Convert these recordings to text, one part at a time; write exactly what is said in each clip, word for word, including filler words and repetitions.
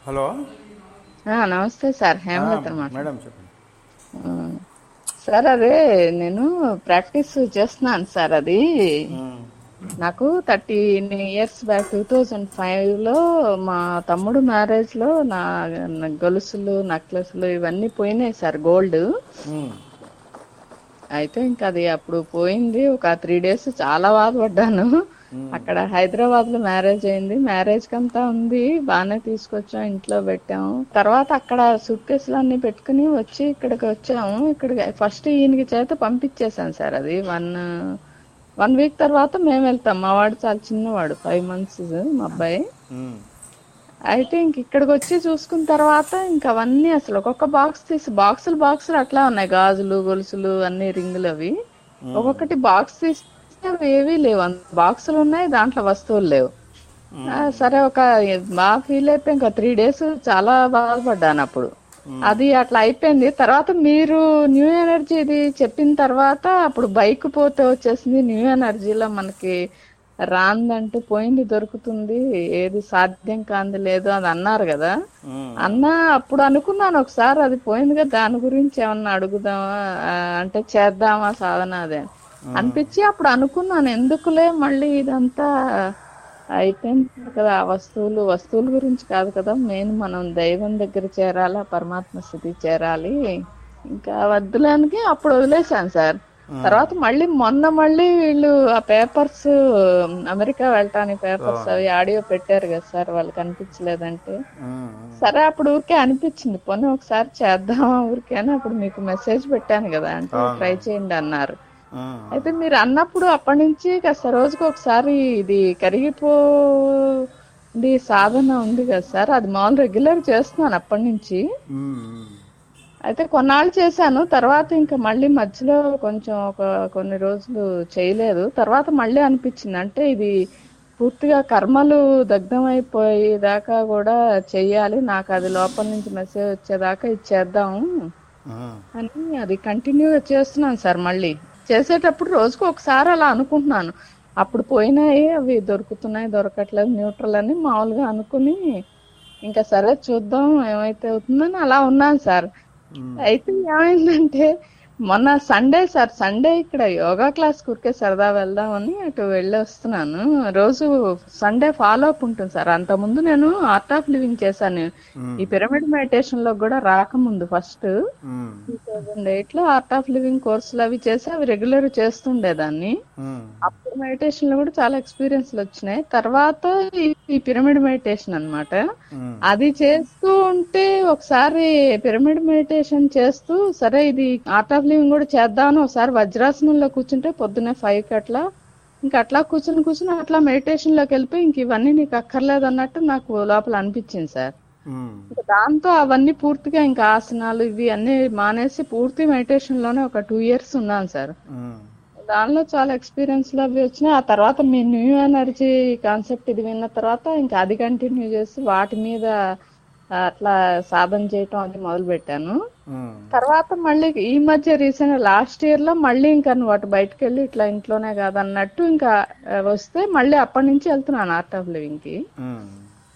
Hello. ఆ, నమస్తే sir, ఆ, హేమలత అనమాట. మేడం చెప్పండి. సార్ అదే నేను ప్రాక్టీస్ చేస్తున్నాను సార్. అది మ్మ్. నాకు thirteen years back two thousand five లో మా తమ్ముడు మ్యారేజ్ లో నా నా గొలుసులు నెక్లెస్లు ఇవన్నీ పోయినాయి సార్, గోల్డ్. మ్మ్. అయితే ఇంకా అది అప్పుడు పోయింది. ఒక త్రీ డేస్ చాలా బాధపడ్డాను. మ్మ్. అక్కడ హైదరాబాద్ లో మ్యారేజ్ అయింది. మ్యారేజ్ కంతా ఉంది, బాగానే తీసుకొచ్చాం, ఇంట్లో పెట్టాము. తర్వాత అక్కడ సూట్ కేసులు అన్ని పెట్టుకుని వచ్చి ఇక్కడికి వచ్చాము. ఇక్కడ ఫస్ట్ ఈయనకి చేత పంపించేశాను సార్. అది వన్ వన్ వీక్ తర్వాత మేము వెళ్తాం. మా వాడు చాలా చిన్నవాడు, ఫైవ్ మంత్స్ మా అబ్బాయి. మ్మ్. అయితే ఇంక ఇక్కడికి వచ్చి చూసుకున్న తర్వాత ఇంకా అవన్నీ అసలు ఒక్కొక్క బాక్స్ తీసి, బాక్సులు బాక్సులు అట్లా ఉన్నాయి, గాజులు గొలుసులు అన్ని రింగులు అవి. మ్మ్. ఒక్కొక్కటి బాక్స్ తీస్తే అవి ఏవీ లేవు, బాక్సులు ఉన్నాయి, దాంట్లో వస్తువులు లేవు. ఆ, మ్మ్. సరే, ఒక బాగా ఫీల్ అయిపోయి ఇంకా త్రీ డేస్ చాలా బాధపడ్డాను అప్పుడు. అది అట్లా అయిపోయింది. తర్వాత మీరు న్యూ ఎనర్జీ ఇది చెప్పిన తర్వాత అప్పుడు బైక్ పోతే వచ్చేసింది. న్యూ ఎనర్జీలో మనకి రాందంటూ పోయింది దొరుకుతుంది, ఏది సాధ్యం కాంది లేదు అది అన్నారు కదా మ్మ్. అన్న. అప్పుడు అనుకున్నాను ఒకసారి, అది పోయింది కదా, దాని గురించి ఏమన్నా అడుగుదామా, ఆ, అంటే చేద్దామా సాధన అదే అనిపించి అప్పుడు అనుకున్నాను, ఎందుకులే మళ్ళీ ఇదంతా అయిపోయింది కదా. ఆ వస్తువులు వస్తువుల గురించి కాదు కదా, మెయిన్ మనం దైవం దగ్గర చేరాలా, పరమాత్మ స్థితి చేరాలి. ఇంకా వద్దులేనికి అప్పుడు వదిలేశాను సార్. తర్వాత మళ్ళీ మొన్న మళ్ళీ వీళ్ళు ఆ పేపర్స్, అమెరికా వెళ్ళటానికి పేపర్స్ అవును. అవి ఆడియో పెట్టారు కదా సార్, వాళ్ళకి అనిపించలేదంటే. మ్మ్. సరే, అప్పుడు ఊరికే అనిపించింది, పోనీ ఒకసారి చేద్దామా ఊరికే అని అప్పుడు మీకు మెసేజ్ పెట్టాను కదా, అంటే అవును. ట్రై చేయండి అన్నారు. మ్మ్. అయితే మీరు అన్నప్పుడు అప్పటి నుంచి కాస్త రోజుకి ఒకసారి ఇది కరిగిపో ఇది సాధన ఉంది కదా సార్, అది మామూలు రెగ్యులర్ చేస్తున్నాను అప్పటి నుంచి. మ్మ్. అయితే కొన్నాళ్ళు చేశాను, తర్వాత ఇంకా మళ్ళీ మధ్యలో కొంచెం ఒక కొన్ని రోజులు చేయలేదు. తర్వాత మళ్ళీ అనిపించింది, అంటే ఇది పూర్తిగా కర్మలు దగ్ధం అయిపోయేదాకా కూడా చెయ్యాలి, నాకు అది లోపల నుంచి మెసేజ్ వచ్చేదాకా ఇది చేద్దాము మ్మ్. అని అది కంటిన్యూగా చేస్తున్నాను సార్. మళ్ళీ చేసేటప్పుడు రోజుకు ఒకసారి అలా అనుకుంటున్నాను, అప్పుడు పోయినాయి అవి దొరుకుతున్నాయి దొరకట్లేదు న్యూట్రల్ అని మామూలుగా అనుకుని ఇంకా సరే చూద్దాం ఏమైతే అవుతుందని అలా ఉన్నాను సార్. మ్మ్. అయితే ఏమైందంటే మొన్న సండే సార్, సండే ఇక్కడ యోగా క్లాస్ ఊరికే సరదా వెళ్దామని అటు వెళ్ళి వస్తున్నాను. రోజు సండే ఫాలో అప్ ఉంటుంది సార్. అంతకుముందు నేను ఆర్ట్ ఆఫ్ లివింగ్ చేశాను, మ్మ్. ఈ పిరమిడ్ మెడిటేషన్ లో కూడా రాకముందు ఫస్ట్ మ్మ్. టూ థౌజండ్ ఎయిట్ లో ఆర్ట్ ఆఫ్ లివింగ్ కోర్సులు అవి చేసి అవి రెగ్యులర్ చేస్తుండేదాన్ని. మ్మ్. అప్పుడు మెడిటేషన్ లో కూడా చాలా ఎక్స్పీరియన్స్లు వచ్చినాయి. తర్వాత ఈ- ఈ పిరమిడ్ మెడిటేషన్ అన్నమాట. మ్మ్. అది చేస్తూ ఉంటే ఒకసారి పిరమిడ్ మెడిటేషన్ చేస్తూ సరే ఇది ఆర్ట్ ఆఫ్ లివింగ్ కూడా చేద్దామని ఒకసారి వజ్రాసనంలో కూర్చుంటే పొద్దున్నే ఫైవ్ కి అట్లా ఇంకా అట్లా కూర్చుని కూర్చుని అట్లా మెడిటేషన్ లోకి వెళ్ళిపోయి ఇంక ఇవన్నీ నీకు అక్కర్లేదు అన్నట్టు నాకు లోపల అనిపించింది సార్. మ్మ్. ఇంకా దాంతో అవన్నీ పూర్తిగా ఇంకా ఆసనాలు ఇవి అన్ని మానేసి పూర్తి మెడిటేషన్ లోనే ఒక టూ ఇయర్స్ ఉన్నాను సార్. మ్మ్. దానిలో చాలా ఎక్స్పీరియన్స్ అవి వచ్చినాయి. ఆ తర్వాత మీ న్యూ ఎనర్జీ కాన్సెప్ట్ ఇది విన్న తర్వాత ఇంకా అది కంటిన్యూ చేసి వాటి మీద ఆ, అట్లా సాధన చేయటం అది మొదలు పెట్టాను. మ్మ్. తర్వాత మళ్ళీ ఈ మధ్య రీసెంట్ లాస్ట్ ఇయర్ లో మళ్ళీ ఇంకా నువ్వు అటు బయటకు వెళ్ళి ఇట్లా ఇంట్లోనే కాదన్నట్టు ఇంకా ఆ, వస్తే మళ్ళీ అప్పటి నుంచి వెళ్తున్నాను ఆర్ట్ ఆఫ్ లివింగ్ కి. మ్మ్.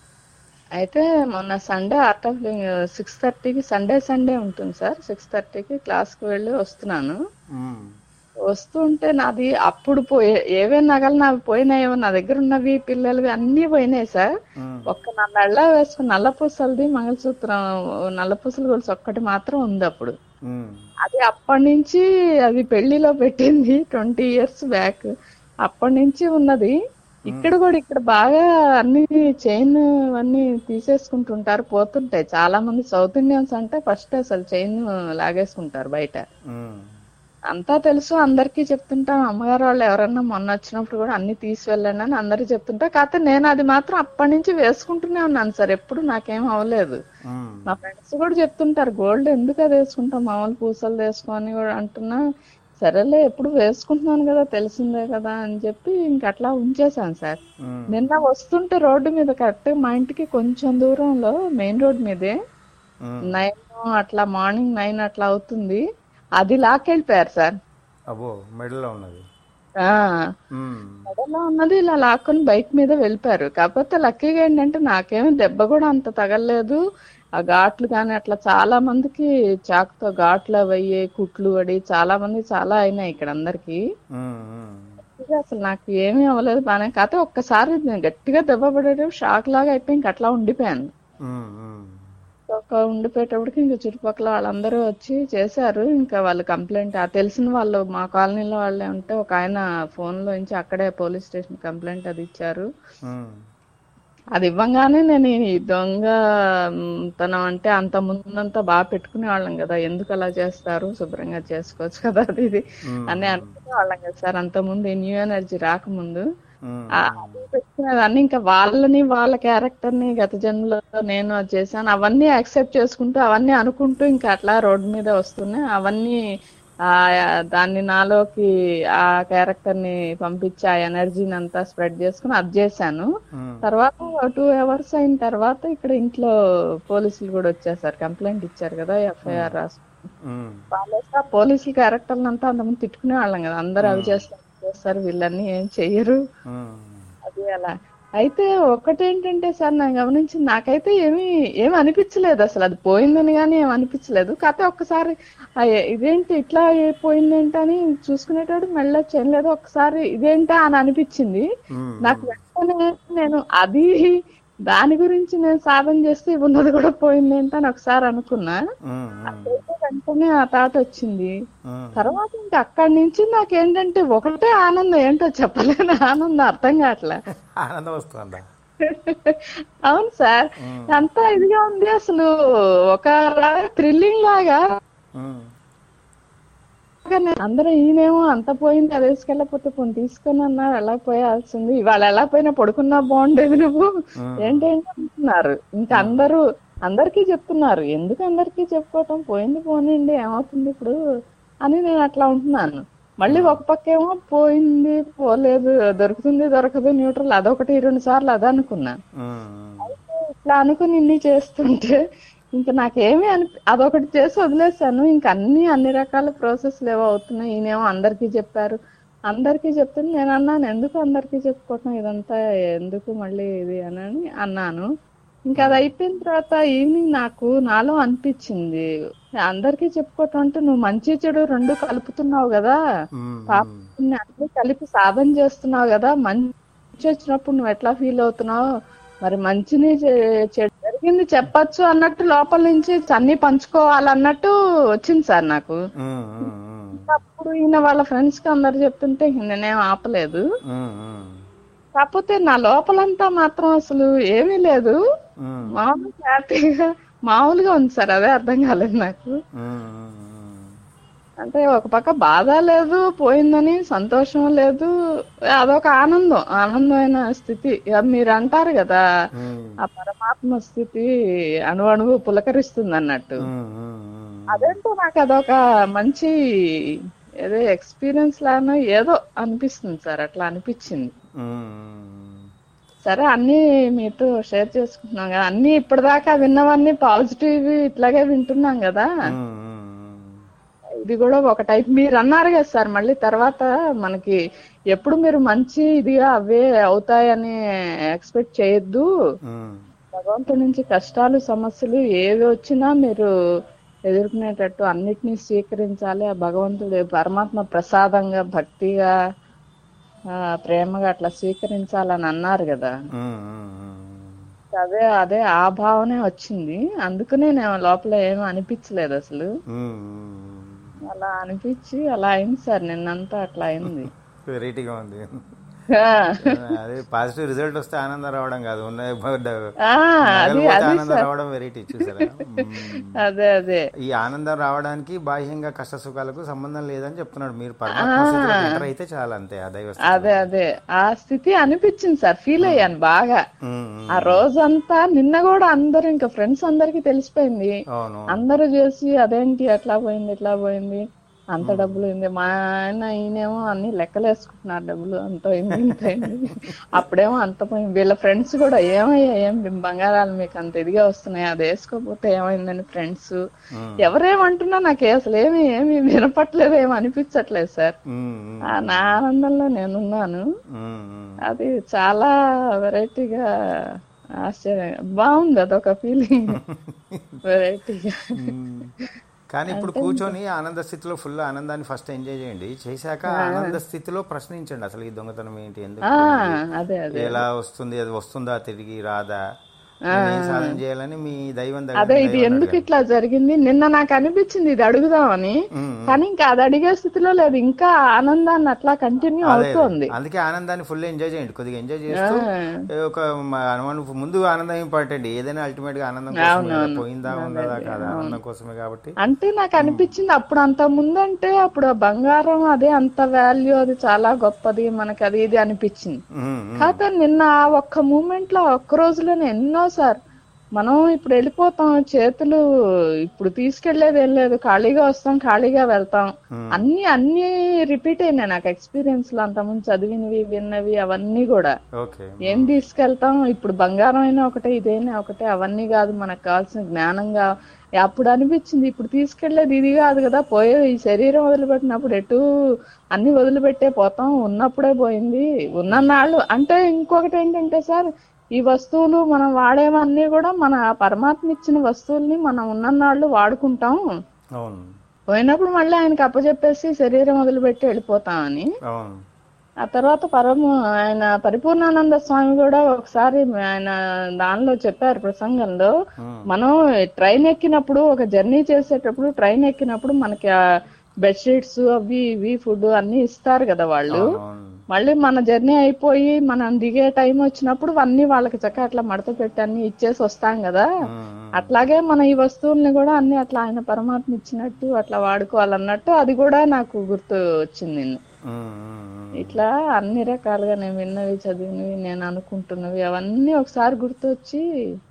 అయితే మొన్న Sunday art of living six థర్టీకి సండే సండే ఉంటుంది సార్, సిక్స్ థర్టీకి క్లాస్ కి వెళ్ళి వస్తున్నాను. మ్మ్. వస్తుంటే నాది అప్పుడు పోయే ఏవే నగలు నావి పోయినాయో, నా దగ్గర ఉన్నవి పిల్లలవి అన్ని పోయినాయి సార్. మ్మ్. ఒక్క నా మెళ్ళ వేసుకున్న నల్ల పూసలది మంగళసూత్రం, నల్ల పూసల గొలుసు ఒక్కటి మాత్రం ఉంది అప్పుడు. మ్మ్. అది అప్పటి నుంచి, అది పెళ్లిలో పెట్టింది ట్వంటీ ఇయర్స్ బ్యాక్, అప్పటి నుంచి ఉన్నది. ఇక్కడ కూడా ఇక్కడ బాగా అన్ని చైన్ అన్ని తీసేసుకుంటుంటారు, పోతుంటాయి. చాలా మంది సౌత్ ఇండియన్స్ అంటే ఫస్ట్ అసలు చైన్ లాగేసుకుంటారు బయట. మ్మ్. అంతా తెలుసు, అందరికీ చెప్తుంటాం. అమ్మగారు వాళ్ళు ఎవరన్నా మొన్న వచ్చినప్పుడు కూడా అన్ని తీసి వెళ్ళండి అని అందరికి చెప్తుంటా. కాకపోతే నేను అది మాత్రం అప్పటి నుంచి వేసుకుంటూనే ఉన్నాను సార్, ఎప్పుడు నాకేం అవ్వలేదు. మ్మ్. మా ఫ్రెండ్స్ కూడా చెప్తుంటారు, గోల్డ్ ఎందుకు అది వేసుకుంటాం, మామూలు పూసలు వేసుకొని కూడా అంటున్నా. సరేలే ఎప్పుడు వేసుకుంటున్నాను కదా, తెలిసిందే కదా అని చెప్పి ఇంక అట్లా ఉంచేసాను సార్. మ్మ్. నిన్న వస్తుంటే రోడ్డు మీద కరెక్ట్ మా ఇంటికి కొంచెం దూరంలో మెయిన్ రోడ్ మీదే మ్మ్. నైన్ అట్లా, మార్నింగ్ నైన్ అట్లా అవుతుంది, అది లాక్కెళ్ళిపోయారు సార్. అబ్బో, మెడలో ఉన్నది. ఆ ఉమ్, మెడలో ఉన్నది ఇలా లాక్కొని బైక్ మీద వెళ్ళిపోయారు. కాకపోతే లక్కీగా ఏంటంటే నాకేమీ దెబ్బ కూడా అంత తగలలేదు. ఆ ఘాట్లు కానీ అట్లా చాలా మందికి చాకుతో ఘాట్లు అవి అయ్యాయి, కుట్లు పడి చాలా మంది చాలా అయినాయి ఇక్కడ అందరికి. ఉమ్, ఉమ్, ఇది అసలు నాకు ఏమీ అవ్వలేదు బానే. కాకపోతే ఒక్కసారి నేను గట్టిగా దెబ్బ పడేటప్పుడు షాక్ లాగా అయిపోయి ఇంక అట్లా ఉండిపోయాను. ఉమ్, ఉమ్, ఒక ఉండిపోయేటప్పటికి ఇంకా చుట్టుపక్కల వాళ్ళందరూ వచ్చి చేశారు. ఇంకా వాళ్ళు కంప్లైంట్ ఆ తెలిసిన వాళ్ళు మా కాలనీలో వాళ్ళే ఉంటే ఒక ఆయన ఫోన్ లోంచి అక్కడే పోలీస్ స్టేషన్ కంప్లైంట్ అది ఇచ్చారు. ఉమ్, అది ఇవ్వంగానే నేను ఈ దొంగ మ్, తనం అంటే అంత ముందంతా బాగా పెట్టుకునే వాళ్ళం కదా, ఎందుకు అలా చేస్తారు, శుభ్రంగా చేసుకోవచ్చు కదా అది ఇది అని ఉమ్, అనుకునే వాళ్ళం కదా సార్. అంత ముందు న్యూ ఎనర్జీ రాకముందు ఉమ్, ఆ అది పెట్టుకునేదాన్ని. ఇంకా వాళ్ళని వాళ్ళ క్యారెక్టర్ ని గత జన్మలో నేను అది చేశాను అవన్నీ యాక్సెప్ట్ చేసుకుంటూ అవన్నీ అనుకుంటూ ఇంకా అట్లా రోడ్డు మీద వస్తున్నాయి అవన్నీ. ఆ దాన్ని నాలోకి ఆ క్యారెక్టర్ ని పంపించి ఆ ఎనర్జీని అంతా స్ప్రెడ్ చేసుకుని అది చేశాను. ఉమ్, తర్వాత టూ అవర్స్ అయిన తర్వాత ఇక్కడ ఇంట్లో పోలీసులు కూడా వచ్చేసారు, కంప్లైంట్ ఇచ్చారు కదా, ఎఫ్ఐఆర్ రాసు. ఉమ్, వాళ్ళేసా పోలీసుల క్యారెక్టర్లు అంతా అంతమంది తిట్టుకునే వాళ్ళం కదా, అందరూ అవి చేస్తారు ఇవి చేస్తారు వీళ్ళన్నీ ఏం చెయ్యరు ఉమ్, అది అలా. అయితే ఒకటేంటంటే సార్ నేను గమనించింది, నాకైతే ఏమి ఏమి అనిపించలేదు అసలు, అది పోయిందని కానీ ఏమి అనిపించలేదు. కాకపోతే ఒక్కసారి ఆ ఏ- ఇదేంటి ఇట్లా పోయిందేంటి అని చూసుకునేటప్పుడు మెళ్ళొచ్చి ఏం లేదు, ఒక్కసారి ఇదేంటా అని అనిపించింది ఉమ్, నాకు. వెంటనే నేను అది దాని గురించి నేను సాధన చేస్తే ఉన్నది కూడా పోయిందేంటి అని ఒకసారి అనుకున్నా. ఉమ్, అదైతే వెంటనే ఆ థాట్ వచ్చింది. ఉమ్. తర్వాత ఇంకా అక్కడి నుంచి నాకేంటంటే ఒకటే ఆనందం, ఏంటో చెప్పలేని ఆనందం, అర్థం కావట్లే. ఆనందం వస్తుందా? అవును సార్, ఉమ్, అంతా ఇదిగా ఉంది అసలు, ఒక థ్రిల్లింగ్ లాగా. ఉమ్, అందరూ ఈయనేమో అంత పోయింది అది వేసుకెళ్ళకపోతే పోనీ తీసుకొని అన్నారు, ఎలా పోయాల్సింది, ఇవాళ ఎలా పోయినా పడుకున్నా బాగుండేది నువ్వు ఉమ్, ఏంటేంటి అంటున్నారు. ఇంకా అందరూ అందరికీ చెప్తున్నారు, ఎందుకు అందరికీ చెప్పుకోవటం, పోయింది పోనీండి ఏమవుతుంది ఇప్పుడు అని నేను అట్లా ఉంటున్నాను. మళ్ళీ ఒక పక్క ఏమో పోయింది పోలేదు, దొరుకుతుంది దొరకదు న్యూట్రల్, అదొకటి రెండు సార్లు అదే అనుకున్నా. ఉమ్, అయితే ఇట్లా అనుకుని ఇన్ని చేస్తుంటే ఇంకా నాకేమీ అని అదొకటి చేసి వదిలేసాను. ఇంకా అన్ని అన్ని రకాల ప్రాసెస్లు ఏవో అవుతున్నాయి. ఈయనేమో అందరికీ చెప్పారు, అందరికీ చెప్తుంది. నేను అన్నాను, ఎందుకు అందరికీ చెప్పుకోవటం ఇదంతా, ఎందుకు మళ్ళీ ఇది అని అన్నాను. ఇంకా అది అయిపోయిన తర్వాత ఈవినింగ్ నాకు నాలో అనిపించింది, అందరికీ చెప్పుకోవటం అంటే నువ్వు మంచి చెడు రెండు కలుపుతున్నావు కదా, ఉమ్, పాపని అన్ని కలిపి సాధన చేస్తున్నావు కదా, మంచి వచ్చినప్పుడు నువ్వు ఎట్లా ఫీల్ అవుతున్నావు, మరి మంచిని చె- చెడు జరిగింది చెప్పచ్చు అన్నట్టు లోపల నుంచి అన్ని పంచుకోవాలన్నట్టు వచ్చింది సార్ నాకు. ఉమ్, ఉమ్, అప్పుడు ఈయన వాళ్ళ ఫ్రెండ్స్ కి అందరు చెప్తుంటే నేనేం ఆపలేదు. ఉమ్, ఉమ్, కాకపోతే నా లోపలంతా మాత్రం అసలు ఏమీ లేదు, ఉమ్, మామూలు హ్యాపీగా మామూలుగా ఉంది సార్, అదే అర్థం కాలేదు నాకు. ఉమ్, ఉమ్, అంటే ఒక పక్క బాధ లేదు పోయిందని, సంతోషం లేదు, అదొక ఆనందం, ఆనందమైన స్థితి. ఇక మీరు అంటారు కదా, ఉమ్, ఆ పరమాత్మ స్థితి అణు అణువు పులకరిస్తుంది అన్నట్టు. ఉమ్, ఉమ్, అదేంటో నాకు అదొక మంచి ఏదో ఎక్స్పీరియన్స్ లానో ఏదో అనిపిస్తుంది సార్, అట్లా అనిపించింది. ఉమ్, సరే అన్ని మీతో షేర్ చేసుకుంటున్నాం కదా, అన్ని ఇప్పటిదాకా విన్నవన్నీ పాజిటివ్ ఇట్లాగే వింటున్నాం కదా, ఉమ్, ఇది కూడా ఒక టైప్. మీరు అన్నారు కదా సార్, మళ్ళీ తర్వాత మనకి ఎప్పుడు మీరు మంచి ఇదిగా అవే అవుతాయని ఎక్స్పెక్ట్ చేయొద్దు, ఉమ్, భగవంతుడి నుంచి కష్టాలు సమస్యలు ఏవి వచ్చినా మీరు ఎదుర్కొనేటట్టు అన్నిటినీ స్వీకరించాలి, ఆ భగవంతుడు పరమాత్మ ప్రసాదంగా భక్తిగా ఆ ప్రేమగా అట్లా స్వీకరించాలని అన్నారు కదా. ఉమ్, ఉమ్, అదే అదే ఆ భావనే వచ్చింది, అందుకనే నేను లోపల ఏమీ అనిపించలేదు అసలు. ఉమ్. అలా అనిపించి అలా అయింది సార్, నిన్నంతా అట్లా అయింది. వెరైటీగా ఉంది. ఆ, అదే పాజిటివ్ రిజల్ట్ వస్తే ఆనందం రావడం కాదు, ఉన్న ఆ, అది నగలిపోతే అది ఆనందం సార్, రావడం వెరైటీ, చూసారా? మ్మ్. అదే అదే ఈ ఆనందం రావడానికి బాహ్యంగా కష్ట సుఖాలకు సంబంధం లేదని చెప్తున్నాడు. మీరు పరమాత్మ స్థితిలోకి ఎంటర్ అయితే చాలా, అంతే ఆ దైవ స్థితిలో. అదే అదే ఆ స్థితి అనిపించింది సార్, ఫీల్ అయ్యాను బాగా. మ్మ్, మ్మ్. ఆ రోజంతా నిన్న కూడా అందరు ఇంకా ఫ్రెండ్స్ అందరికి తెలిసిపోయింది, అవును. అందరూ చేసి అదేంటి ఎట్లా పోయింది ఎట్లా పోయింది అంత డబ్బులు అయింది. మా ఆయన ఈయనేమో అన్ని లెక్కలేసుకుంటున్నారు డబ్బులు అంత అయింది ఇంత అయింది. అప్పుడేమో అంత పోయింది. వీళ్ళ ఫ్రెండ్స్ కూడా ఏమయ్యా ఏం బంగారాలు మీకు అంత ఇదిగా వస్తున్నాయి, అది వేసుకోకపోతే ఏమైందని ఫ్రెండ్స్ ఎవరేమంటున్నా నాకు అసలు ఏమి ఏమి వినపట్లేదు, ఏమి అనిపించట్లేదు సార్. నా ఆనందంలో నేనున్నాను. అది చాలా వెరైటీగా ఆశ్చర్యంగా బాగుంది, అదొక ఫీలింగ్ వెరైటీగా. కానీ ఇప్పుడు కూర్చొని ఆనంద స్థితిలో ఫుల్ ఆనందాన్ని ఫస్ట్ ఎంజాయ్ చేయండి, చేశాక ఆనంద స్థితిలో ప్రశ్నించండి అసలు ఈ దొంగతనం ఏంటి, ఎందుకు, ఎలా వస్తుంది, అది వస్తుందా తిరిగి రాదా, ఏం సాధన చేయాలని మీ దైవం అదే ఇది ఎందుకు ఇట్లా జరిగింది నిన్న నాకు అనిపించింది ఇది అడుగుదామని, కానీ ఇంకా అది అడిగే స్థితిలో లేదు, ఇంకా ఆనందాన్ని అట్లా కంటిన్యూ అవుతుంది. అందుకే ఆనందాన్ని ఫుల్ ఎంజాయ్ చేయండి, కొద్దిగా ఎంజాయ్ చేస్తూ ఒక ముందు ఆనందం ఇంపార్టెంట్, ఏదైనా అల్టిమేట్ గా ఆనందం పోయిందా ఉన్నదా కాదా ఆనందం కోసమే కాబట్టి. అంటే నాకు అనిపించింది అప్పుడు అంత ముందంటే అప్పుడు బంగారం అదే అంత వాల్యూ, అది చాలా గొప్పది మనకి అది ఇది అనిపించింది. కాకపోతే నిన్న ఒక్క మూమెంట్ లో ఒక్క రోజులోనే ఎన్నో సార్ మనం ఇప్పుడు వెళ్ళిపోతాం, చేతులు ఇప్పుడు తీసుకెళ్లేది ఏం లేదు, ఖాళీగా వస్తాం ఖాళీగా వెళ్తాం, అన్ని అన్ని రిపీట్ అయినాయి నాకు ఎక్స్పీరియన్స్ లో, అంతకుముందు చదివినవి విన్నవి అవన్నీ కూడా. ఏం తీసుకెళ్తాం ఇప్పుడు బంగారం అయినా ఒకటే ఇదైనా ఒకటే, అవన్నీ కాదు మనకు కావాల్సిన జ్ఞానంగా. అప్పుడు అనిపించింది ఇప్పుడు తీసుకెళ్లేది ఇది కాదు కదా, పోయే ఈ శరీరం వదిలిపెట్టినప్పుడు ఎటు అన్ని వదిలిపెట్టే పోతాం, ఉన్నప్పుడే పోయింది ఉన్ననాళ్ళు. అంటే ఇంకొకటి ఏంటంటే సార్, ఈ వస్తువులు మనం వాడేవన్నీ కూడా మన పరమాత్మ ఇచ్చిన వస్తువుల్ని మనం ఉన్ననాళ్ళు వాడుకుంటాం, పోయినప్పుడు మళ్ళీ ఆయనకి అప్పచెప్పేసి శరీరం వదిలిపెట్టి వెళ్ళిపోతామని. ఆ తర్వాత పరమ ఆయన పరిపూర్ణానంద స్వామి కూడా ఒకసారి ఆయన దానిలో చెప్పారు ప్రసంగంలో, మనం ట్రైన్ ఎక్కినప్పుడు ఒక జర్నీ చేసేటప్పుడు ట్రైన్ ఎక్కినప్పుడు మనకి బెడ్షీట్స్ అవి ఇవి ఫుడ్ అన్ని ఇస్తారు కదా వాళ్ళు, మళ్ళీ మన జర్నీ అయిపోయి మనం దిగే టైం వచ్చినప్పుడు అన్ని వాళ్ళకి చక్క అట్లా మడత పెట్టి అన్ని ఇచ్చేసి వస్తాం కదా, అట్లాగే మన ఈ వస్తువుల్ని కూడా అన్ని అట్లా ఆయన పరమాత్మ ఇచ్చినట్టు అట్లా వాడుకోవాలన్నట్టు అది కూడా నాకు గుర్తు వచ్చింది. ఇట్లా అన్ని రకాలుగా నేను విన్నవి చదివినవి నేను అనుకుంటున్నవి అవన్నీ ఒకసారి గుర్తొచ్చి,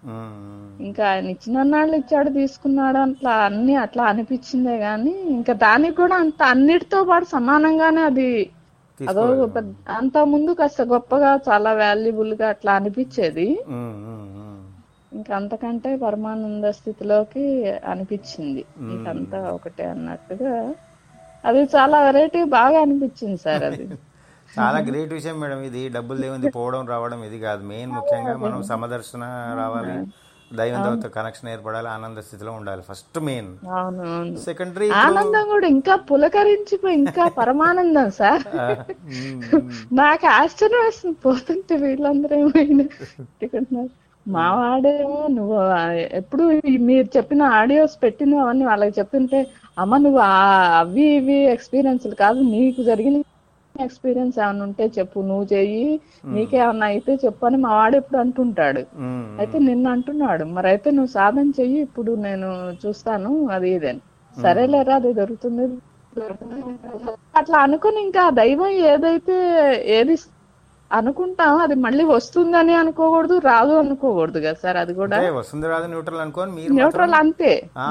ఇంకా ఆయన ఇచ్చిన నాళ్ళు ఇచ్చాడు తీసుకున్నాడు అట్లా అన్ని అట్లా అనిపించిందే గాని, ఇంకా దానికి కూడా అంత అన్నిటితో పాటు సమానంగానే అది అదో అంత ముందు కాస్త గొప్పగా చాలా వాల్యుబుల్ గా అట్లా అనిపించేది, ఇంకా అంతకంటే పరమానంద స్థితిలోకి అనిపించింది ఇంకంతా ఒకటే అన్నట్టుగా. అది చాలా వెరైటీ బాగా అనిపించింది సార్. అది చాలా గ్రేట్ విషయం మేడం. ఇది డబ్బులు ఏముంది పోవడం రావడం ఇది కాదు, మెయిన్ ముఖ్యంగా మనం సమదర్శన రావాలి, దైవంతో కనెక్షన్ ఏర్పడాలి, ఆనంద స్థితిలో ఉండాలి ఫస్ట్ మెయిన్. సెకండరీ ఆనందం కూడా ఇంకా పులకరించిపోయి ఇంకా పరమానందం సార్. నాకు ఆశ్చర్యం వేస్తుంది పోతుంటే వీళ్ళందరూ ఏమైనా మా వాడేమో నువ్వు ఎప్పుడు మీరు చెప్పిన ఆడియోస్ పెట్టిన అవన్నీ వాళ్ళకి చెప్తుంటే, అమ్మ నువ్వు అవి ఇవి ఎక్స్పీరియన్స్లు కాదు, నీకు జరిగిన ఎక్స్పీరియన్స్ ఏమన్నా ఉంటే చెప్పు, నువ్వు చెయ్యి, నీకేమన్నా అయితే చెప్పు అని మా వాడు ఎప్పుడు అంటుంటాడు. అయితే నిన్న అంటున్నాడు, మరి అయితే నువ్వు సాధన చెయ్యి, ఇప్పుడు నేను చూస్తాను అది ఇదని. సరేలేరా అది దొరుకుతుంది అట్లా అనుకుని, ఇంకా దైవం ఏదైతే ఏది అనుకుంటాం అది మళ్ళీ వస్తుందని అనుకోకూడదు, రాదు అనుకోకూడదు కదా సార్. అది కూడా వస్తుంది రాదు న్యూట్రల్ అనుకోని న్యూట్రల్ అంతే,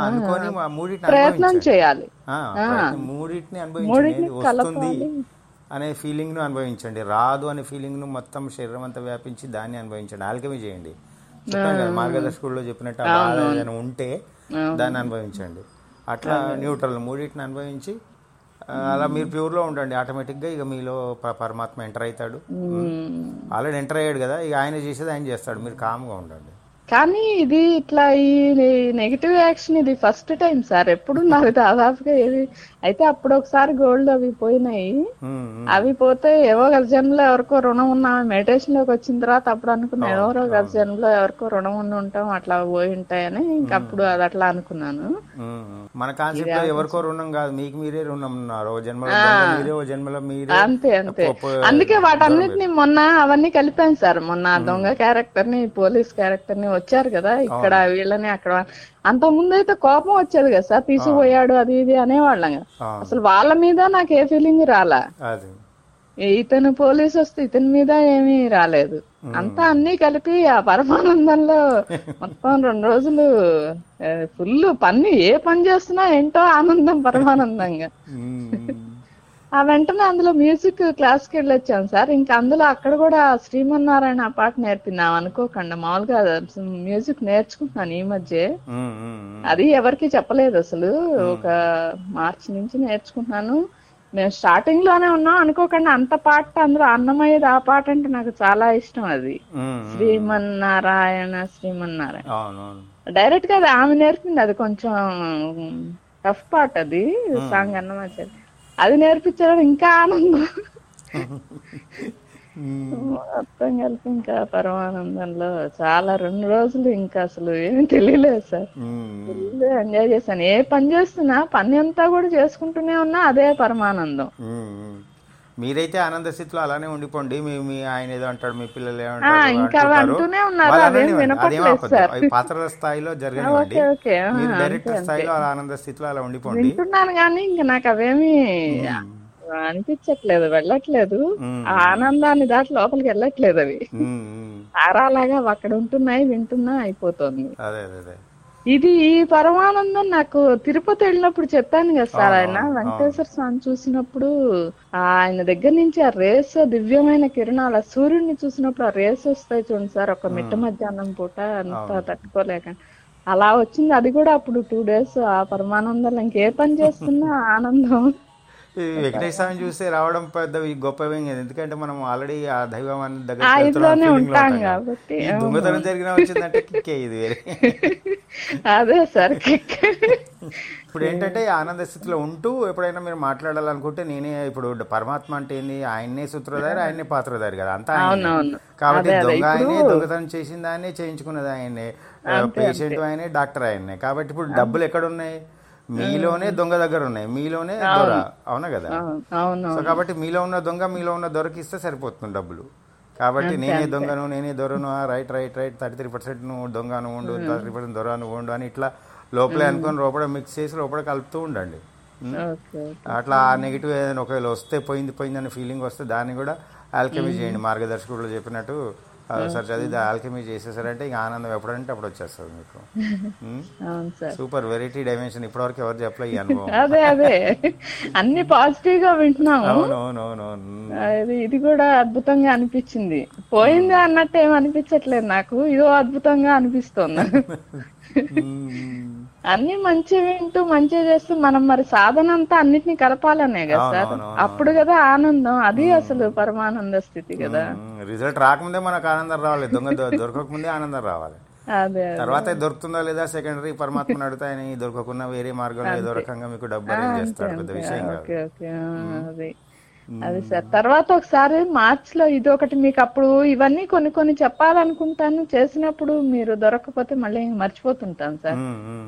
ప్రయత్నం చేయాలి, మూడింటిని అనుభవించండి. వస్తుంది అనే ఫీలింగ్ ను అనుభవించండి, రాదు అనే ఫీలింగ్ ను మొత్తం శరీరం అంతా వ్యాపించి దాన్ని అనుభవించండి. ఆల్కమీ చేయండి, చెప్పాను కదా మార్గదర్శకుల్లో చెప్పినట్టు ఏదైనా ఉంటే దాన్ని అనుభవించండి. అట్లా న్యూట్రల్ మూడింటిని అనుభవించి అలా మీరు ప్యూర్లో ఉండండి. ఆటోమేటిక్గా ఇక మీలో పరమాత్మ ఎంటర్ అవుతాడు. ఆల్రెడీ ఎంటర్ అయ్యాడు కదా, ఇక ఆయన చేసేది ఆయన చేస్తాడు, మీరు కామ్గా ఉండండి. కానీ ఇది ఇట్లా ఈ నెగిటివ్ యాక్షన్ ఇది ఫస్ట్ టైం సార్. ఎప్పుడు నాకు దాదాపుగా ఏది అయితే అప్పుడు ఒకసారి గోల్డ్ అవి పోయినాయి, అవి పోతే ఏవో గల జన్మలో ఎవరికో రుణం ఉన్నా మెడిటేషన్ లోకి వచ్చిన తర్వాత అప్పుడు అనుకున్నా ఎవరో గల జన్మలో ఎవరికో రుణం ఉండి ఉంటాం అట్లా పోయి ఉంటాయని, ఇంకప్పుడు అది అట్లా అనుకున్నాను. మన కాన్సెప్ట్ ఎవరికో రుణం కాదు, మీకు మీరే రుణం ఉన్నారు, జన్మలో మీరే. అంతే అంతే, అందుకే వాటన్నిటిని మొన్న అవన్నీ కలిపాను సార్. మొన్న దొంగ క్యారెక్టర్ ని పోలీస్ క్యారెక్టర్ ని వచ్చారు కదా ఇక్కడ వీళ్ళని అక్కడ. అంత ముందు అయితే కోపం వచ్చేది కదా సార్, తీసుకుపోయాడు అది ఇది అనేవాళ్ళం కదా, అసలు వాళ్ళ మీద నాకు ఏ ఫీలింగ్ రాలా. ఇతను పోలీస్ వస్తే ఇతని మీద ఏమీ రాలేదు. అంతా అన్ని కలిపి ఆ పరమానందంలో మొత్తం రెండు రోజులు ఫుల్ పని, ఏ పని చేస్తున్నా ఏంటో ఆనందం పరమానందంగా. ఆ వెంటనే అందులో మ్యూజిక్ క్లాస్కి వెళ్ళొచ్చాను సార్. ఇంకా అందులో అక్కడ కూడా శ్రీమన్నారాయణ ఆ పాట నేర్పిందాం అనుకోకుండా, మామూలుగా మ్యూజిక్ నేర్చుకుంటున్నాను ఈ మధ్య. అది ఎవరికి చెప్పలేదు అసలు, ఒక మార్చి నుంచి నేర్చుకుంటున్నాను. మేము స్టార్టింగ్ లోనే ఉన్నాం అనుకోకుండా అంత పాట అందులో అన్నమయ్యేది ఆ పాట అంటే నాకు చాలా ఇష్టం. అది శ్రీమన్నారాయణ శ్రీమన్నారాయణ డైరెక్ట్ గా అది ఆమె నేర్పింది. అది కొంచెం టఫ్ పాట, అది సాంగ్ అన్నమాచారి అది నేర్పించడం ఇంకా ఆనందం. మొత్తం కలిపి ఇంకా పరమానందంలో చాలా రెండు రోజులు ఇంకా అసలు ఏమి తెలియలేదు సార్. ఫుల్ ఎంజాయ్ చేశాను. ఏ పని చేస్తున్నా పని అంతా కూడా చేసుకుంటూనే ఉన్నా అదే పరమానందం. మీరైతే ఆనంద స్థితిలో అలానే ఉండిపోండి. మీ మీ ఆయన ఏదో అంటాడు, మీ పిల్లలు ఇంకా అంటూనే ఉన్నారు, అదేం వినపట్లేదు సార్. పాత్ర స్థాయిలో జరగనివ్వండి, మీరు డైరెక్టర్ స్థాయిలో అలా ఆనంద స్థితిలో అలా ఉండిపోండి. వింటున్నాను కానీ ఇంకా నాకు అవేమి అనిపించట్లేదు, వెళ్ళట్లేదు. ఆ ఆనందాన్ని దాటి లోపలికి వెళ్ళట్లేదు. అవి తారాలాగా అక్కడ ఉంటున్నాయి, వింటున్నా అయిపోతుంది. ఇది ఈ పరమానందం నాకు తిరుపతి వెళ్ళినప్పుడు చెప్పాను కదా సార్. ఆయన వెంకటేశ్వర స్వామి చూసినప్పుడు ఆయన దగ్గర నుంచి ఆ రేస్ దివ్యమైన కిరణాలు, సూర్యుడిని చూసినప్పుడు ఆ రేస్ వస్తాయి చూడండి సార్, ఒక మిట్ట మధ్యాహ్నం పూట అంతా తట్టుకోలేక అలా వచ్చింది. అది కూడా అప్పుడు టూ డేస్ ఆ పరమానందంలో ఇంకే పని చేస్తున్నా ఆనందం. వెంకటేశ్వర స్వామిని చూస్తే రావడం పెద్ద గొప్పవేం కాదు, ఎందుకంటే మనం ఆల్రెడీ ఆ దైవాన్ని దగ్గర దొంగతనం జరిగిన వచ్చిందంటే కిక్కే ఇది వేరే. అదే సార్ ఇప్పుడు ఏంటంటే ఆనంద స్థితిలో ఉంటూ ఎప్పుడైనా మీరు మాట్లాడాలనుకుంటే, నేనే ఇప్పుడు పరమాత్మ అంటే ఏంది, ఆయన్నే సూత్రధారి, ఆయన్నే పాత్రధారి కదా, అంతా ఆయనే. కాబట్టి దొంగ ఆయనే, దొంగతనం చేసింది ఆయనే, చేయించుకున్నది ఆయనే, పేషెంట్ ఆయనే, డాక్టర్ ఆయనే. కాబట్టి ఇప్పుడు డబ్బులు ఎక్కడున్నాయి, మీలోనే దొంగ దగ్గర ఉన్నాయి, మీలోనే దొర. అవునా కదా? సో కాబట్టి మీలో ఉన్న దొంగ మీలో ఉన్న దొరకి ఇస్తే సరిపోతుంది డబ్బులు. కాబట్టి నేనే దొంగను, నేనే దొరను, right right right thirty three percent నువ్వు దొంగ నువ్వు ఉండు, థర్టీ పర్సెంట్ దొర నువ్వు ఉండు అని ఇట్లా లోపలే అనుకొని లోపల మిక్స్ చేసి లోపల కలుపుతూ ఉండండి. అట్లా ఆ నెగిటివ్ ఏదైనా ఒకవేళ వస్తే పోయింది పోయింది అనే ఫీలింగ్ వస్తే దాన్ని కూడా ఆల్కెమీ చేయండి. మార్గదర్శకుడు చెప్పినట్టు సార్ చదివి ఆల్కెమీ చేసేసారంటే ఇంకా ఆనందం ఎప్పుడంటే అప్పుడు వచ్చేస్తుంది మీకు. సూపర్, వెరైటీ డైమెన్షన్, ఇప్పటివరకు ఎవరు చెప్పలే ఈ అనుభవం. అదే అదే అన్ని పాజిటివ్ గా వింటున్నాము. అవునవునవును, ఇది కూడా అద్భుతంగా అనిపించింది. పోయింది అన్నట్టు ఏమి అనిపించట్లేదు నాకు, ఇదో అద్భుతంగా అనిపిస్తుంది. అన్ని మంచి వింటూ మంచిగా చేస్తూ మనం మరి సాధన అంతా అన్నిటినీ కలపాలనే కదా సార్, అప్పుడు కదా ఆనందం. అది అసలు పరమానంద స్థితి కదా. రిజల్ట్ రాకముందే మనకు ఆనందం రావాలి, దొంగ దొరకక ముందే ఆనందం రావాలి. అదే తర్వాత దొరుకుతుందా లేదా సెకండరీ, పరమాత్మను అడుగుతాయని దొరకకుండా వేరే మార్గంలో ఏదో రకంగా మీకు డబ్బు అరేంజ్ చేస్తాడు, పెద్ద విషయం కాదు. అది సార్. తర్వాత ఒకసారి మార్చ్ లో ఇది ఒకటి మీకు అప్పుడు ఇవన్నీ కొన్ని కొన్ని చెప్పాలనుకుంటాను, చేసినప్పుడు మీరు దొరకకపోతే మళ్ళీ మర్చిపోతుంటాను సార్.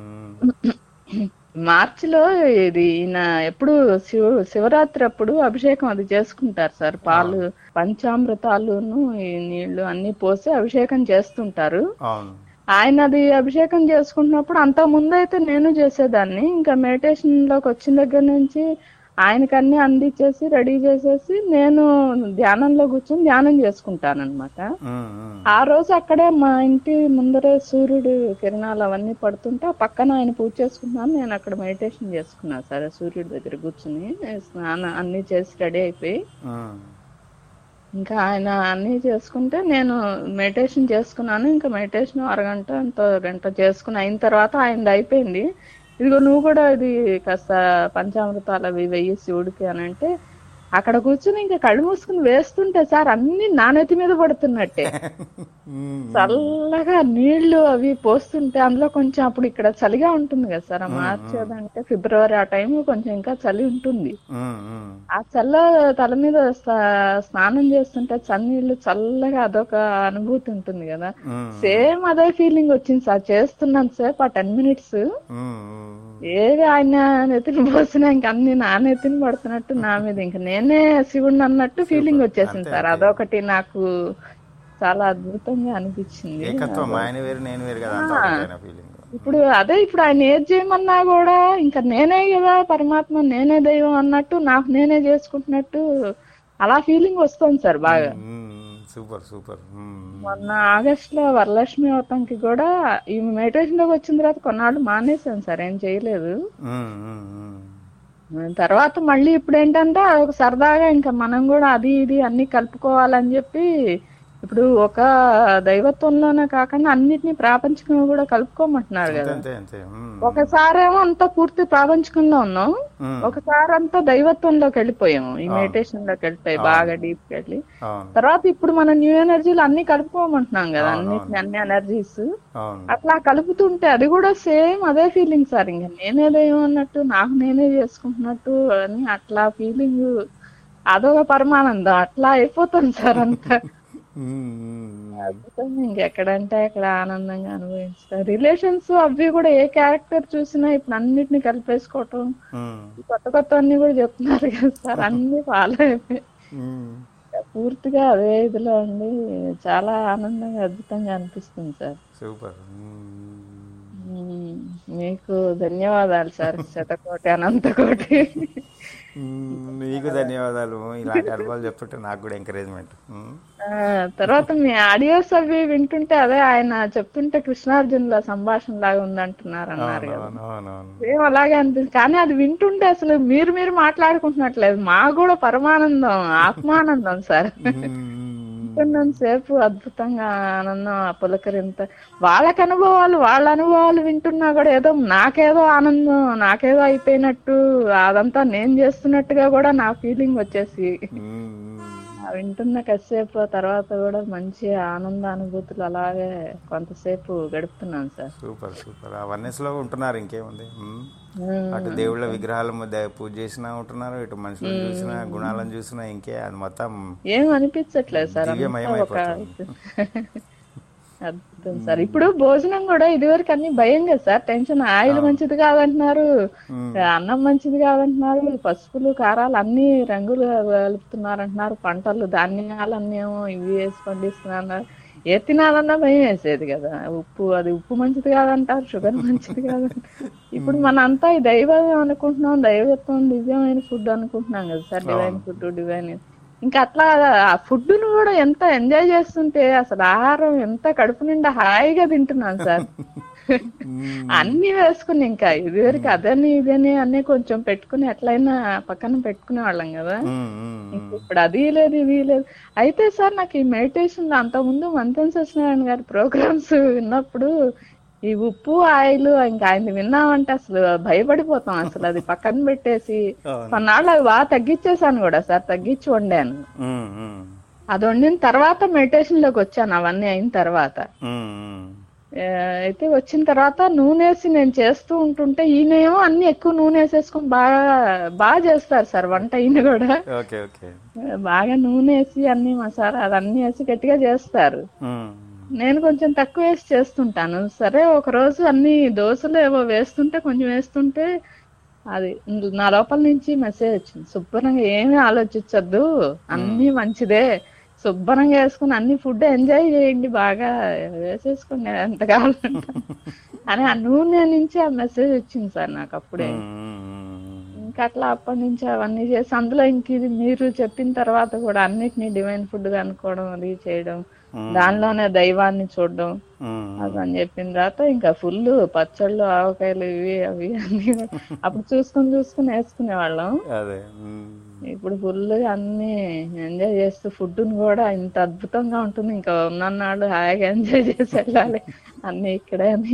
మార్చి లో ఇది ఈయన ఎప్పుడు శివ శివరాత్రి అప్పుడు అభిషేకం అది చేసుకుంటారు సార్. పాలు పంచామృతాలును ఈ నీళ్లు అన్ని పోసి అభిషేకం చేస్తుంటారు. ఆయన అది అభిషేకం చేసుకుంటున్నప్పుడు అంత ముందు అయితే నేను చేసేదాన్ని. ఇంకా మెడిటేషన్ లోకి వచ్చిన దగ్గర నుంచి ఆయనకి అన్ని అందించేసి రెడీ చేసేసి నేను ధ్యానంలో కూర్చొని ధ్యానం చేసుకుంటాను అనమాట. ఆ రోజు అక్కడే మా ఇంటి ముందరే సూర్యుడు కిరణాలు అవన్నీ పడుతుంటే ఆ పక్కన ఆయన పూజ చేసుకున్నాను, నేను అక్కడ మెడిటేషన్ చేసుకున్నాను సరే సూర్యుడి దగ్గర కూర్చుని స్నానం అన్ని చేసి రెడీ అయిపోయి ఇంకా ఆయన అన్ని చేసుకుంటే నేను మెడిటేషన్ చేసుకున్నాను. ఇంకా మెడిటేషన్ అరగంట ఎంతో గంట చేసుకుని అయిన తర్వాత ఆయనది అయిపోయింది. ఇదిగో నువ్వు కూడా ఇది కాస్త పంచామృతాలు అవి వెయ్యి శివుడికి అని అంటే అక్కడ కూర్చుని ఇంకా కళ్ళు మూసుకుని వేస్తుంటే సార్ అన్ని నానెత్తి మీద పడుతున్నట్టే చల్లగా నీళ్లు అవి పోస్తుంటే అందులో కొంచెం అప్పుడు ఇక్కడ చలిగా ఉంటుంది కదా సార్, మార్చి అదంటే ఫిబ్రవరి ఆ టైం కొంచెం ఇంకా చలి ఉంటుంది. ఆ చల్ల తల మీద స్నానం చేస్తుంటే చన్నీళ్ళు చల్లగా అదొక అనుభూతి ఉంటుంది కదా, సేమ్ అదే ఫీలింగ్ వచ్చింది సార్. చేస్తున్నాను సేపు ఆ టెన్ మినిట్స్ ఏది ఆయన నెత్తిని పోసినా ఇంక అన్ని నా నెత్తిని పడుతున్నట్టు నా మీద ఇంకా నేనే శివుడిని అన్నట్టు ఫీలింగ్ వచ్చేసింది సార్. అదొకటి నాకు చాలా అద్భుతంగా అనిపించింది. ఇప్పుడు అదే ఇప్పుడు ఆయన ఏది చేయమన్నా కూడా ఇంకా నేనే కదా పరమాత్మ, నేనే దైవం అన్నట్టు నాకు నేనే చేసుకుంటున్నట్టు అలా ఫీలింగ్ వస్తుంది సార్ బాగా. Super super. మొన్న ఆగస్ట్ లో వరలక్ష్మి వ్రతంకి కూడా ఈ మెడిటేషన్ లోకి వచ్చిన తర్వాత కొన్నాళ్ళు మానేశాను సార్, ఏం చేయలేదు. తర్వాత మళ్ళీ ఇప్పుడు ఏంటంటే ఒక సరదాగా ఇంకా మనం కూడా అది ఇది అన్ని కలుపుకోవాలని చెప్పి ఇప్పుడు ఒక దైవత్వంలోనే కాకుండా అన్నిటినీ ప్రాపంచికంగా కూడా కలుపుకోమంటున్నారు కదా. ఒకసారి ఏమో అంతా పూర్తి ప్రాపంచికంలో ఉన్నాం, ఒకసారి అంతా దైవత్వంలోకి వెళ్ళిపోయాము, ఈ మెడిటేషన్ లోకి వెళ్ళిపోయి బాగా డీప్ కి వెళ్ళి. తర్వాత ఇప్పుడు మనం న్యూ ఎనర్జీలు అన్ని కలుపుకోమంటున్నాం కదా, అన్నిటిని అన్ని ఎనర్జీస్ అట్లా కలుపుతుంటే అది కూడా సేమ్ అదే ఫీలింగ్ సార్. ఇంకా నేనేదేమో అన్నట్టు, నాకు నేనే చేసుకుంటున్నట్టు అని అట్లా ఫీలింగ్, అదొక పరమానందం అట్లా అయిపోతుంది సార్ అంతా. అద్భుతం, ఇంకెక్కడంటే అక్కడ ఆనందంగా అనుభవిస్తారు. రిలేషన్స్ అవి కూడా ఏ క్యారెక్టర్ చూసినా ఇప్పుడు అన్నిటిని కలిపేసుకోవటం, కొత్త కొత్త అన్ని కూడా చెప్తున్నారు కదా సార్, అన్ని ఫాలో అయిపోయి పూర్తిగా అదే ఇదిలో అండి. చాలా ఆనందంగా అద్భుతంగా అనిపిస్తుంది సార్. సూపర్. మీకు ధన్యవాదాలు సార్, శతకోటి అనంతకోటి. మీకు ధన్యవాదాలు, ఇలాంటి అనుభవాలు చెప్తుంటే నాకు కూడా ఎంకరేజ్మెంట్. తర్వాత మీ ఆడియోస్ అవి వింటుంటే అదే ఆయన చెప్తుంటే కృష్ణార్జునుల సంభాషణ లాగా ఉందంటున్నారు అన్నారు కదా, ఏం అలాగే అనిపిస్తుంది. కానీ అది వింటుంటే అసలు మీరు మీరు మాట్లాడుకుంటున్నట్లేదు, మాకు కూడా పరమానందం, ఆత్మానందం సార్. సేపు అద్భుతంగా ఆనందం, పులకరింత. వాళ్ళకి అనుభవాలు వాళ్ళ అనుభవాలు వింటున్నా కూడా ఏదో నాకేదో ఆనందం, నాకేదో అయిపోయినట్టు, అదంతా నేను చేస్తున్నట్టుగా కూడా నా ఫీలింగ్ వచ్చేసి వింటున్న కాసేపు తర్వాత కూడా మంచి ఆనంద అనుభూతులు అలాగే కొంతసేపు గడుపుతున్నాను సార్. Super super. అవర్నెస్ లో ఉంటున్నారు, ఇంకేముంది. అటు దేవుళ్ళ విగ్రహాల మధ్య పూజ చేసినా ఉంటున్నారు, ఇటు మనుషులను చూసినా గుణాలను చూసినా ఇంకే అది మొత్తం ఏం అనిపించట్లేదు సార్. అద్భుతం సార్. ఇప్పుడు భోజనం కూడా ఇదివరకు అన్ని భయం కదా సార్, టెన్షన్. ఆయిల్ మంచిది కాదంటున్నారు, అన్నం మంచిది కాదంటున్నారు, పసుపులు కారాలు అన్ని రంగులు కలుపుతున్నారు అంటున్నారు, పంటలు ధాన్యాలు అన్నీ ఏమో ఇవి వేసి పండిస్తున్నారు. ఏ తినాలన్నా భయం వేసేది కదా, ఉప్పు అది ఉప్పు మంచిది కాదంటారు, షుగర్ మంచిది కాదంటారు. ఇప్పుడు మన అంతా ఈ దైవం అనుకుంటున్నాం, దైవత్వం దివ్యమైన ఫుడ్ అనుకుంటున్నాం కదా సార్, డివైన్ ఫుడ్ డివైన్. ఇంకా అట్లా ఆ ఫుడ్ ను కూడా ఎంత ఎంజాయ్ చేస్తుంటే అసలు ఆహారం ఎంత కడుపు నిండా హాయిగా తింటున్నాను సార్. అన్ని వేసుకుని ఇంకా ఇదివరకు అదని ఇదని అన్ని కొంచెం పెట్టుకుని ఎట్లయినా పక్కన పెట్టుకునే వాళ్ళం కదా, ఇప్పుడు అది లేదు ఇది లేదు. అయితే సార్ నాకు ఈ మెడిటేషన్ లో అంతకుముందు మంతెన సత్యనారాయణ గారి ప్రోగ్రామ్స్ విన్నప్పుడు ఈ ఉప్పు ఆయిల్ ఇంకా ఆయన విన్నామంటే అసలు భయపడిపోతాం, అసలు అది పక్కన పెట్టేసి కొన్నాళ్ళు అవి బాగా తగ్గించేసాను కూడా సార్, తగ్గించి వండాను. అది వండిన తర్వాత మెడిటేషన్ లోకి వచ్చాను అవన్నీ అయిన తర్వాత. అయితే వచ్చిన తర్వాత నూనె వేసి నేను చేస్తూ ఉంటుంటే ఈయనేమో అన్ని ఎక్కువ నూనె వేసేసుకుని బాగా బాగా చేస్తారు సార్ వంట. ఈయన కూడా బాగా నూనె వేసి అన్ని మసాలా అదన్నీ వేసి గట్టిగా చేస్తారు, నేను కొంచెం తక్కువ వేసి చేస్తుంటాను. సరే ఒక రోజు అన్ని దోశలు ఏవో వేస్తుంటే కొంచెం వేస్తుంటే అది నా లోపల నుంచి మెసేజ్ వచ్చింది, శుభ్రంగా ఏమీ ఆలోచించద్దు, అన్ని మంచిదే, శుభ్రంగా వేసుకుని అన్ని ఫుడ్ ఎంజాయ్ చేయండి, బాగా వేసేసుకోండి ఎంత కావాలంటే అని ఆ నూనె నుంచి ఆ మెసేజ్ వచ్చింది సార్ నాకు అప్పుడే. ఇంకా అట్లా అప్పటి నుంచి అవన్నీ చేసి అందులో ఇంక ఇది మీరు చెప్పిన తర్వాత కూడా అన్నిటినీ డివైన్ ఫుడ్ గా అనుకోవడం, అది చేయడం, దానిలోనే దైవాన్ని చూడడం అదని చెప్పిన తర్వాత ఇంకా ఫుల్ పచ్చళ్ళు ఆవకాయలు ఇవి అవి అన్ని అప్పుడు చూసుకుని చూసుకుని వేసుకునే వాళ్ళం. ఇప్పుడు ఫుల్ అన్ని ఎంజాయ్ చేస్తూ ఫుడ్ కూడా ఇంత అద్భుతంగా ఉంటుంది, ఇంకా ఉన్నన్నాళ్ళు హాయిగా ఎంజాయ్ చేసి వెళ్ళాలి అన్ని ఇక్కడే అని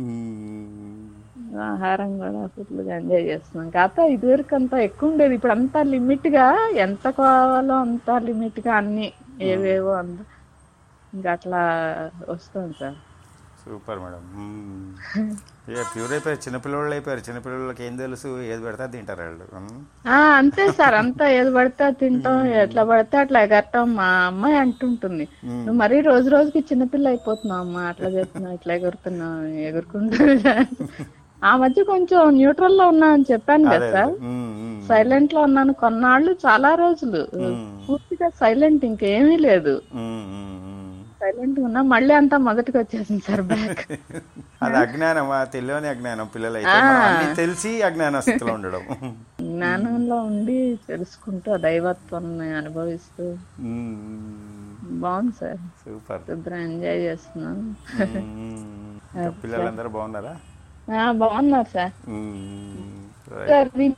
ఆహారం కూడా ఫుల్ గా ఎంజాయ్ చేస్తున్నాం. కాకపోతే ఇదివరకు అంతా ఎక్కువ ఉండేది, ఇప్పుడు అంతా లిమిట్ గా ఎంత కావాలో అంత లిమిట్ గా అన్ని ఏవేవో అంత ఇంకా అట్లా వస్తుంది సార్. Super madam. ప్యూర్ అయిపోయారు, చిన్నపిల్లలు అయిపోయారు. చిన్నపిల్లలకి ఏం తెలుసు, ఏది పడితే తింటారు వాళ్ళు. అంతే సార్, అంతా ఏది పడితే తింటాం, ఎట్లా పడితే అట్లా ఎగరటాం. మా అమ్మాయి అంటుంటుంది, నువ్వు మరీ రోజు రోజుకి చిన్నపిల్ల అయిపోతున్నావు అమ్మా, అట్లా చేస్తున్నావు, ఇట్లా ఎగురుతున్నావు ఎగురుకుంటా. ఆ మధ్య కొంచెం న్యూట్రల్ లో ఉన్నా అని చెప్పాను కదా సార్, సైలెంట్ లో ఉన్నాను కొన్నాళ్ళు, చాలా రోజులు పూర్తిగా సైలెంట్, ఇంకేమీ లేదు, సైలెంట్ ఉన్నా. మళ్ళీ అంతా మొదటికి వచ్చేసింది సార్ బ్యాక్. అది అజ్ఞానం, తెలియని అజ్ఞానం. పిల్లలు తెలిసి అజ్ఞాన స్థితిలో ఉండడం, జ్ఞానంలో ఉండి తెలుసుకుంటూ దైవత్వాన్ని అనుభవిస్తూ బాగుంది సార్. సూపర్. శుభ్రం ఎంజాయ్ చేస్తున్నాను. ఇంకా పిల్లలందరూ బాగున్నారా? ఆ, బాగున్నారు సార్. రైట్. సార్ ఇది-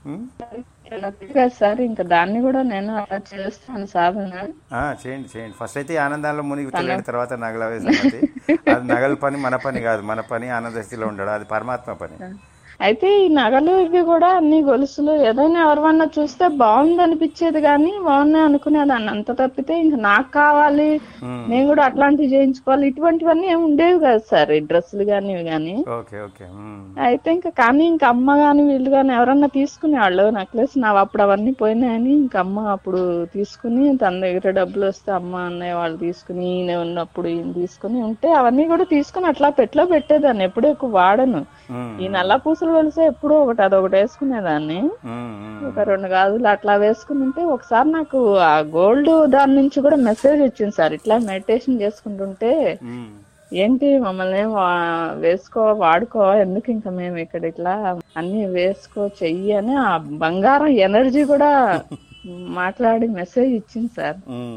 సార్ ఇంకా దాన్ని కూడా నేను అలా చేస్తాను సాధన. చేయండి చేయండి. ఫస్ట్ అయితే ఈ ఆనందాల్లో మునిగి తెలియని తర్వాత నగలవే సంగతి. అది నగల పని మన పని కాదు, మన పని ఆనంద స్థితిలో ఉండడం, అది పరమాత్మ పని. అయితే ఈ నగలు ఇవి కూడా అన్ని గొలుసులు ఏదైనా ఎవరివన్నా చూస్తే బాగుంది అనిపించేది కానీ బాగున్నాయి అనుకునేదాన్ని. అంత తప్పితే ఇంకా నాకు కావాలి నేను కూడా అట్లాంటివి చేయించుకోవాలి ఇటువంటివన్నీ ఏమి ఉండేవి కాదు సార్, ఈ డ్రెస్సులు కానీ ఇవి కానీ. Okay okay. అయితే ఇంకా కానీ ఇంక అమ్మ గాని వీళ్ళు కానీ ఎవరన్నా తీసుకునేవాళ్ళు నెక్లెస్ నా అప్పుడు అవన్నీ పోయినాయని ఇంక అమ్మ అప్పుడు తీసుకుని తన దగ్గర డబ్బులు వస్తే అమ్మ అన్నయ్య వాళ్ళు తీసుకుని ఈయన ఉన్నప్పుడు ఈయన తీసుకుని ఉంటే అవన్నీ కూడా తీసుకుని అట్లా పెట్లో పెట్టేదాన్ని. ఎప్పుడూ ఎక్కువ వాడను. ఈ నల్ల పూసలు వెలిసే ఎప్పుడో ఒకటి అదొకటి వేసుకునేదాన్ని, ఒక రెండు గాజులు అట్లా వేసుకుని ఉంటే ఒకసారి నాకు ఆ గోల్డ్ దాని నుంచి కూడా మెసేజ్ వచ్చింది సార్. ఇట్లా మెడిటేషన్ చేసుకుంటుంటే ఏంటి మమ్మల్ని వేసుకో వాడుకో ఎందుకు ఇంకా మేము ఇక్కడ ఇట్లా అన్ని వేసుకో చెయ్యి అని ఆ బంగారం ఎనర్జీ కూడా మాట్లాడి మెసేజ్ ఇచ్చింది సార్.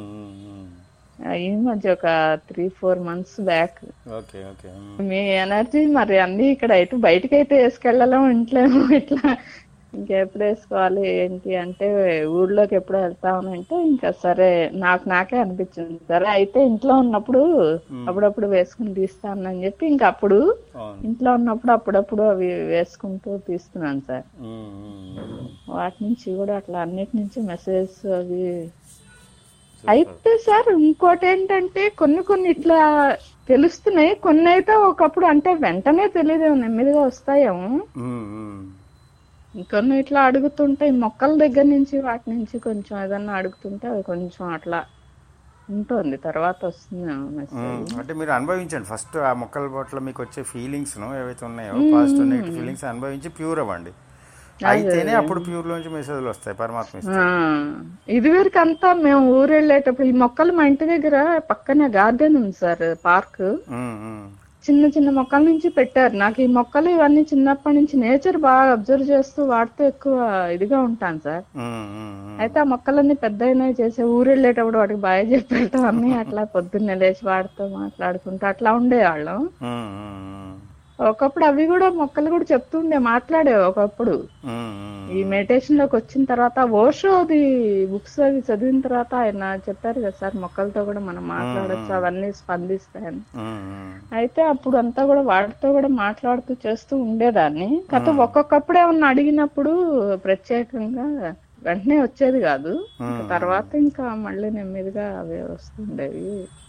ఈ మధ్య ఒక త్రీ ఫోర్ మంత్స్ బ్యాక్. మీ ఎనర్జీ మరి అన్ని ఇక్కడ ఇటు బయటకి అయితే వేసుకెళ్ళలేము, ఇంట్లోమో ఇట్లా ఇంకెప్పుడు వేసుకోవాలి ఏంటి అంటే ఊళ్ళోకి ఎప్పుడు వెళ్తామనంటే ఇంకా సరే నాకు నాకే అనిపించింది సరే అయితే ఇంట్లో ఉన్నప్పుడు అప్పుడప్పుడు వేసుకుని తీస్తానని చెప్పి ఇంకా అప్పుడు ఇంట్లో ఉన్నప్పుడు అప్పుడప్పుడు అవి వేసుకుంటూ తీస్తున్నాను సార్. వాటి నుంచి కూడా అట్లా అన్నిటి నుంచి మెసేజ్ అవి. అయితే సార్ ఇంకోటి ఏంటంటే కొన్ని కొన్ని ఇట్లా తెలుస్తున్నాయి, కొన్ని అయితే ఒకప్పుడు అంటే వెంటనే తెలియదేమో నెమ్మదిగా వస్తాయేమో, ఇంకొన్ని ఇట్లా అడుగుతుంటే మొక్కల దగ్గర నుంచి వాటి నుంచి కొంచెం ఏదన్నా అడుగుతుంటే అది కొంచెం అట్లా ఉంటుంది, తర్వాత వస్తుంది మెసేజ్. అంటే మీరు అనుభవించండి ఫస్ట్ ఆ మొక్కల పట్ల మీకు వచ్చే ఫీలింగ్స్ ఏవైతే ఉన్నాయో పాజిటివ్ నెగిటివ్ ఫీలింగ్స్ అనుభవించి ప్యూర్ అవ్వండి. అయితేనే అప్పుడు ప్యూర్ లోంచి మెసేజ్లు వస్తాయి పరమాత్మ. ఇది వరకు అంతా మేము ఊరు వెళ్ళేటప్పుడు ఈ మొక్కలు మా ఇంటి దగ్గర పక్కనే గార్డెన్ ఉంది సార్, పార్క్. చిన్న చిన్న మొక్కల నుంచి పెట్టారు. నాకు ఈ మొక్కలు ఇవన్నీ చిన్నప్పటి నుంచి నేచర్ బాగా అబ్జర్వ్ చేస్తూ వాడుతూ ఎక్కువ ఇదిగా ఉంటాను సార్. అయితే ఆ మొక్కలన్నీ పెద్ద చేసే ఊరు వెళ్ళేటప్పుడు వాటికి బాగా చెప్పేయటం అన్ని అట్లా పొద్దున్నే లేచి వాడుతూ మాట్లాడుకుంటూ అట్లా ఉండేవాళ్ళం. ఒకప్పుడు అవి కూడా మొక్కలు కూడా చెప్తుండే మాట్లాడే ఒకప్పుడు. ఈ మెడిటేషన్ లోకి వచ్చిన తర్వాత ఓషోది బుక్స్ అవి చదివిన తర్వాత ఆయన చెప్పారు కదా సార్ మొక్కలతో కూడా మనం మాట్లాడచ్చు అవన్నీ స్పందిస్తాయని. అయితే అప్పుడు అంతా కూడా వాటితో కూడా మాట్లాడుతూ చేస్తూ ఉండేదాన్ని. కాకపోతే ఒక్కొక్కప్పుడు ఏమన్నా అడిగినప్పుడు ప్రత్యేకంగా వెంటనే వచ్చేది కాదు, తర్వాత ఇంకా మళ్ళీ నెమ్మదిగా అవే వస్తుండేవి.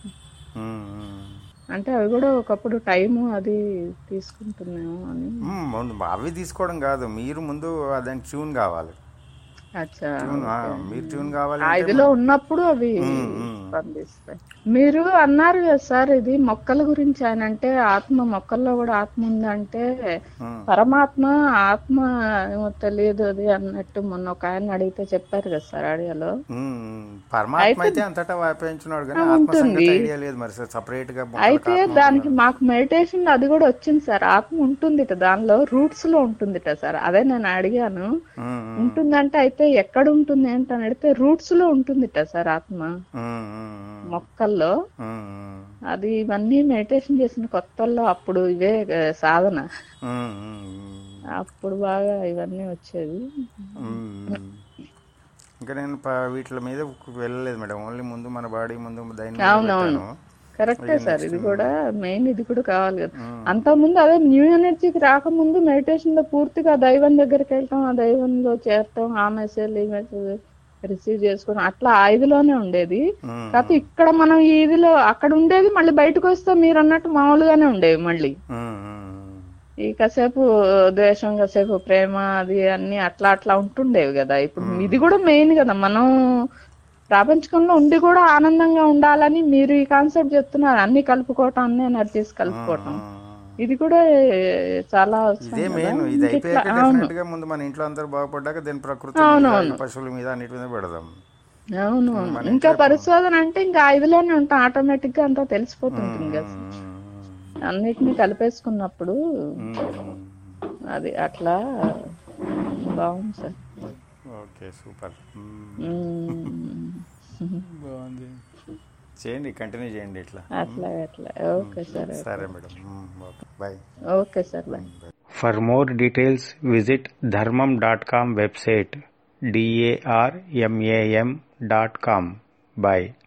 అంటే అవి కూడా ఒకప్పుడు టైము అది తీసుకుంటున్నాము అని. అవి తీసుకోవడం కాదు, మీరు ముందు దానికి ట్యూన్ కావాలి. మీరు ట్యూన్ కావాలి ఇదిలో ఉన్నప్పుడు అవి స్పందిస్తాయి. మీరు అన్నారు కదా సార్ ఇది మొక్కల గురించి, ఆయన అంటే ఆత్మ మొక్కల్లో కూడా ఆత్మ ఉందంటే పరమాత్మ ఆత్మ ఏమో తెలియదు అది అన్నట్టు మొన్న ఒక ఆయన అడిగితే చెప్పారు కదా సార్ ఆడియోలో. అయితే దానికి మాకు మెడిటేషన్ అది కూడా వచ్చింది సార్, ఆత్మ ఉంటుంది దానిలో రూట్స్ లో ఉంటుందిట సార్. అదే నేను అడిగాను ఉంటుందంటే అయితే ఎక్కడ ఉంటుంది ఏంటని అడిగితే రూట్స్ లో ఉంటుందిట సార్ ఆత్మ మొక్కల్లో. అది ఇవన్నీ మెడిటేషన్ చేసిన కొత్తల్లో అప్పుడు ఇవే సాధన, అప్పుడు బాగా ఇవన్నీ వచ్చేది. ఇంకా నేను వీటి మీద వెళ్ళలేదు మేడం, ఓన్లీ ముందు మన బాడీ ముందు. అవునవును కరెక్టే సార్, ఇది కూడా మెయిన్ ఇది కూడా కావాలి కదా. అంత ముందు అదే న్యూ ఎనర్జీకి రాకముందు మెడిటేషన్ లో పూర్తిగా దైవం దగ్గరికి వెళ్ళటం, ఆ దైవంలో చేరటం, ఆ మెసేజ్ ఈ మెసేజ్ రిసీవ్ చేసుకోవడం అట్లా ఐదులోనే ఉండేది. కాకపోతే ఇక్కడ మనం ఈ ఇదిలో అక్కడ ఉండేది మళ్ళీ బయటకు వస్తే మీరు అన్నట్టు మామూలుగానే ఉండేవి. మళ్ళీ ఈ కాసేపు ద్వేషం కాసేపు ప్రేమ అది అన్ని అట్లా అట్లా ఉంటుండేవి కదా. ఇప్పుడు ఇది కూడా మెయిన్ కదా, మనం ప్రపంచంలో ఉండి కూడా ఆనందంగా ఉండాలని మీరు ఈ కాన్సెప్ట్ చెప్తున్నారు. అన్ని కలుపుకోవటం, అన్ని ఎనర్జీస్ కలుపుకోవటం, ఇది కూడా చాలా ముందు మన ఇంట్లో అందరూ బాగుపడ్డాక దీని ప్రకృతి పశువుల మీద అన్నిటి మీద పెడదాం. అవును, ఇంకా పరిశోధన అంటే ఇంకా ఐదులోనే ఉంటాం, ఆటోమేటిక్ గా అంతా తెలిసిపోతుంది కదా. అన్నిటినీ కలిపేసుకున్నప్పుడు అది అట్లా బాగుంది సార్. ఓకే సూపర్, బాగుంది. చేయండి, కంటిన్యూ చేయండి ఇట్లా. అట్లా అట్లా ఓకే సార్. సరే madam, okay, bye. Okay sir, bye. For more details visit Dharmam dot com website, DARMAM dot com. Bye.